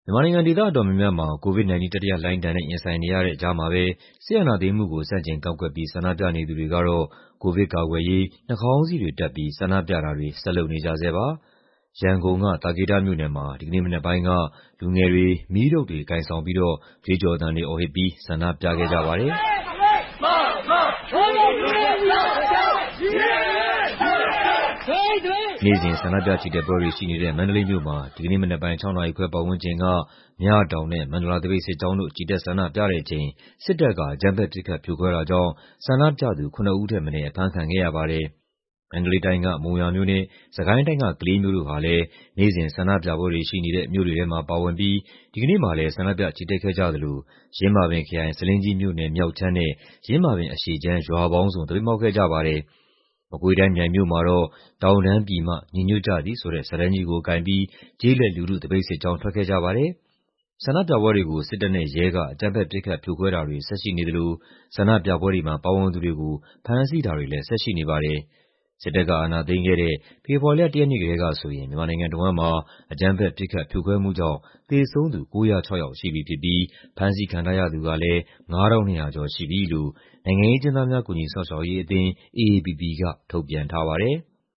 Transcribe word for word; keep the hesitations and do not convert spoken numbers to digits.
မြန်မာနိုင်ငံဒေသအတော်များများမှာ ကိုဗစ်-၁၉ တတိယလှိုင်းဒဏ်နဲ့ ရင်ဆိုင်နေရတဲ့ကြားမှာပဲ စစ်အာဏာသိမ်းမှုကို ဆန့်ကျင်ကန့်ကွက်ပြီး ဆန္ဒပြနေသူတွေကတော့ ကိုဗစ်ကာကွယ်ရေး နှာခေါင်းစည်းတွေတပ်ပြီး ဆန္ဒပြတာတွေ ဆက်လုပ်နေကြဆဲပါ။ ရန်ကုန်က သာကေတမြို့နယ်မှာ ဒီကနေ့မနက်ပိုင်းက လူငယ်တွေ မီးတုတ်တွေကိုင်ဆောင်ပြီးတော့ ကြွေးကျော်သံတွေ အော်ဟစ်ပြီး ဆန္ဒပြခဲ့ကြပါတယ်။ နေ့စဉ် ဆန္ဒပြချီတက်ပွဲတွေရှိနေတဲ့ မန္တလေးမြို့မှာ ဒီကနေ့မနက်ပိုင်း ခြောက်နာရီခွဲပတ်ဝန်းကျင်က မြတောင်နဲ့ မန္တလာသပိတ်စစ်ကြောင်းတို့ ချီတက်ဆန္ဒပြတဲ့အချိန် စစ်တပ်က အကြမ်းဖက် ပစ်ခတ်ဖြိုခွဲတာကြောင့် ဆန္ဒပြသူ ခုနစ်ဦးထက်မနည်း အဖမ်းခံခဲ့ရပါတယ်။ မန္တလေးတိုင်းက မုံရွာမြို့နဲ့ စစ်ကိုင်းတိုင်းက ကလေးမြို့တို့ဟာလည်း နေ့စဉ်ဆန္ဒပြပွဲတွေရှိနေတဲ့ မြို့တွေထဲမှာပါဝင်ပြီး ဒီကနေ့မှာလည်း ဆန္ဒပြချီတက်ခဲ့ကြသလို ယင်းမာပင်ခရိုင်၊ ဆားလင်းကြီးမြို့နယ် မြောက်ခြမ်းနဲ့ ယင်းမာပင်အရှေ့ခြမ်း ရွာပေါင်းစုံ သပိတ်မှောက်ခဲ့ကြပါတယ်။ မကွေးတိုင်း၊ မြိုင်မြို့မှာတော့ တောင်တန်းပြည်မှ ညီညွတ်ကြသည်ဆိုတဲ့ စာတန်းကြီးကိုကိုင်ပြီး ကျေးလက်လူထု သပိတ်စစ်ကြောင်း ထွက်ခဲ့ကြပါတယ်။ ဆန္ဒပြပွဲတွေကို စစ်တပ်နဲ့ရဲက အကြမ်းဖက် ပစ်ခတ်ဖြိုခွဲတာတွေ ဆက်ရှိနေသလို ဆန္ဒပြပွဲတွေမှာ ပါဝင်သူတွေကို ဖမ်းဆီးတာတွေလည်း ဆက်ရှိနေပါတယ်။ စစ်တပ်က အာဏာသိမ်းခဲ့တဲ့ ဖေဖော်ဝါရီလ ၁ ရက်နေ့ကတည်းကဆိုရင် မြန်မာနိုင်ငံတဝန်းမှာ အကြမ်းဖက် ပစ်ခတ်ဖြိုခွဲမှုကြောင့် သေဆုံးသူ ၉၀၆ ယောက်ရှိပြီဖြစ်ပြီး ဖမ်းဆီးခံထားရသူကလည်း ၅,၂၀၀ ကျော်ရှိပြီလို့ နိုင်ငံရေးအကျဉ်းသားများ ကူညီစောင့်ရှောက်ရေးအသင်း အေအေပီပီက ထုတ်ပြန်ထားပါတယ်။